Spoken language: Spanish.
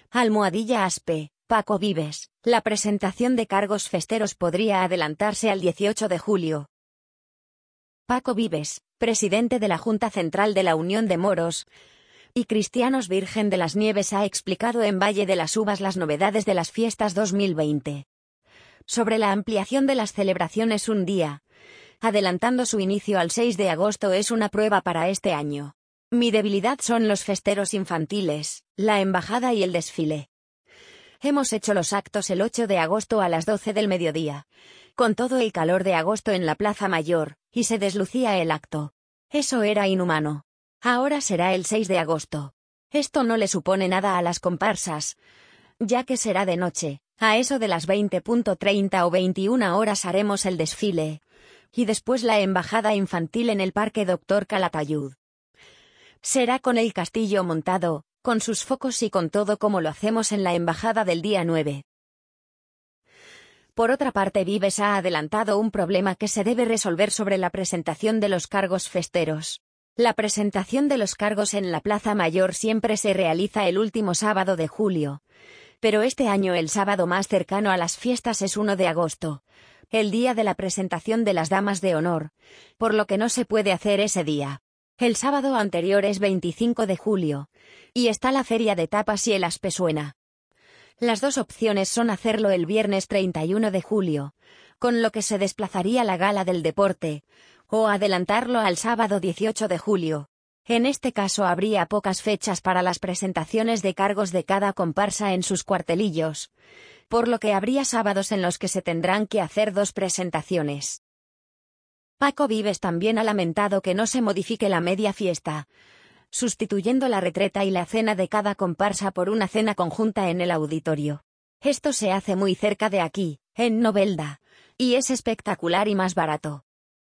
Almohadilla Aspe, Paco Vives, la presentación de cargos festeros podría adelantarse al 18 de julio. Paco Vives, presidente de la Junta Central de la Unión de Moros y Cristianos Virgen de las Nieves, ha explicado en Valle de las Uvas las novedades de las fiestas 2020. Sobre la ampliación de las celebraciones un día, adelantando su inicio al 6 de agosto es una prueba para este año. Mi debilidad son los festeros infantiles, la embajada y el desfile. Hemos hecho los actos el 8 de agosto a las 12 del mediodía, con todo el calor de agosto en la Plaza Mayor, y se deslucía el acto. Eso era inhumano. Ahora será el 6 de agosto. Esto no le supone nada a las comparsas, ya que será de noche. A eso de las 20:30 o 21 horas haremos el desfile, y después la embajada infantil en el Parque Dr. Calatayud. Será con el castillo montado, con sus focos y con todo como lo hacemos en la embajada del día 9. Por otra parte, Vives ha adelantado un problema que se debe resolver sobre la presentación de los cargos festeros. La presentación de los cargos en la Plaza Mayor siempre se realiza el último sábado de julio, pero este año el sábado más cercano a las fiestas es 1 de agosto, el día de la presentación de las damas de honor, por lo que no se puede hacer ese día. El sábado anterior es 25 de julio, y está la feria de tapas y el Aspesuena. Las dos opciones son hacerlo el viernes 31 de julio, con lo que se desplazaría la gala del deporte, o adelantarlo al sábado 18 de julio. En este caso habría pocas fechas para las presentaciones de cargos de cada comparsa en sus cuartelillos, por lo que habría sábados en los que se tendrán que hacer dos presentaciones. Paco Vives también ha lamentado que no se modifique la media fiesta, sustituyendo la retreta y la cena de cada comparsa por una cena conjunta en el auditorio. Esto se hace muy cerca de aquí, en Novelda, y es espectacular y más barato.